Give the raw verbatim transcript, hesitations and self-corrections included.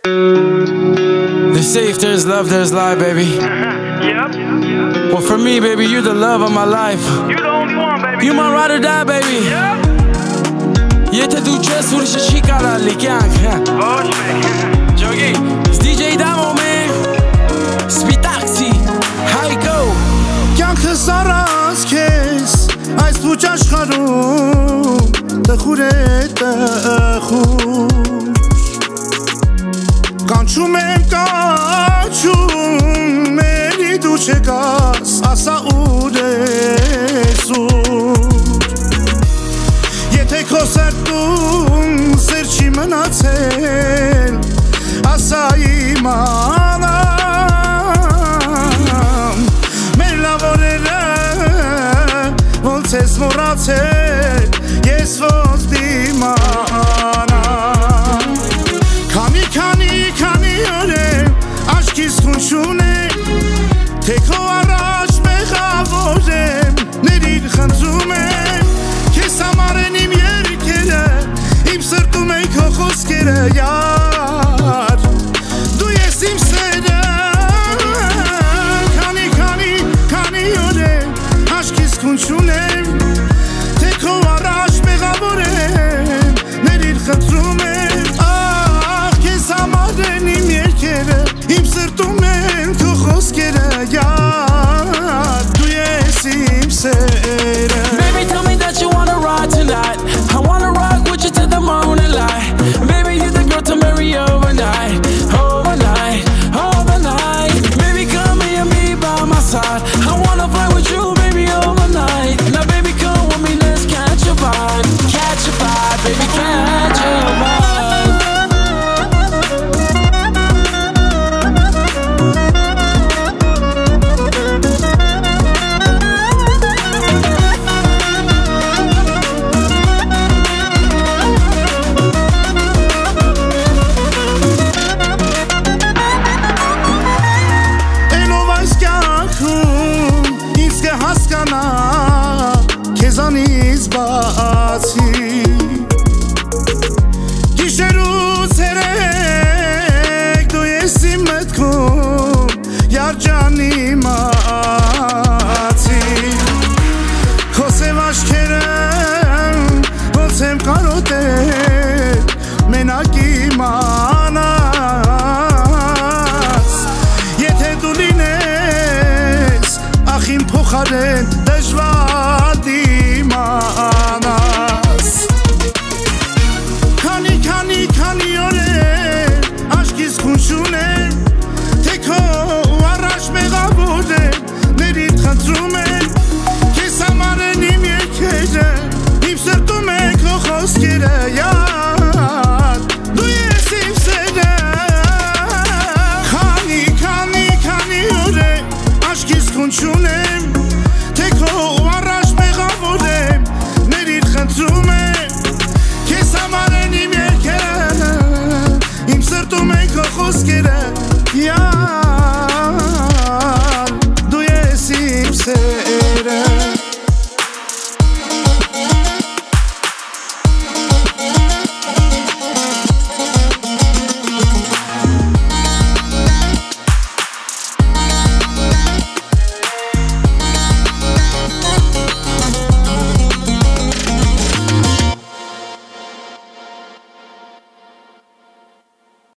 They say if there's love, there's life, baby. Yep. Well, for me, baby, you're the love of my life. You're the only one, baby. You my ride or die, baby. Yep. Yete du cesur și și cara lichiang. Boş be. Jogi, it's D J Damo, man. Spitaxi, how you go? Կյանքս առած քեզ այս փուչ աշխարհում տխուր է տխուր Կանչում եմ կանչում էլի դու չեկաս ասա ուր ես ուր Եթե քո սրտում սեր չի մնացել ասա իմանամ մեր լավ օրերը ոնց ես մոռացել ես ոնց դիմանամ Քանի քանի քանի օրեր աչքիս խուն չունեմ թե քո առաջ մեղավոր եմ ներիր խնդրում եմ քեզ համար են իմ երգերը իմ սրտում են քո խոսքերը յար դու ես իմ սերը քանի քանի քանի օրեր աչքիս խուն չունեմ թե քո առաջ մեղավոր եմ ներիր խնդրում եմ Համարեն իմ երկերը, իմ սրտում են քո խոսքերը Յար, դու ես իմ սերը Baby, tell me that you wanna ride tonight I wanna rock with you till the morning light Baby, you're the girl to marry overnight Overnight, overnight Baby, come here and be by my side I wanna fly with you, baby, overnight Now, baby, come with me, let's catch a vibe Catch a vibe, baby, catch a vibe Քեզանից բացի Գիշերուց երեք դու ես իմ մտքում Յարջանի մացի Քո սև աչքերը ոնց եմ կարոտել մենակ իմանաս Եթե դու լինես ախ իմ փոխարեն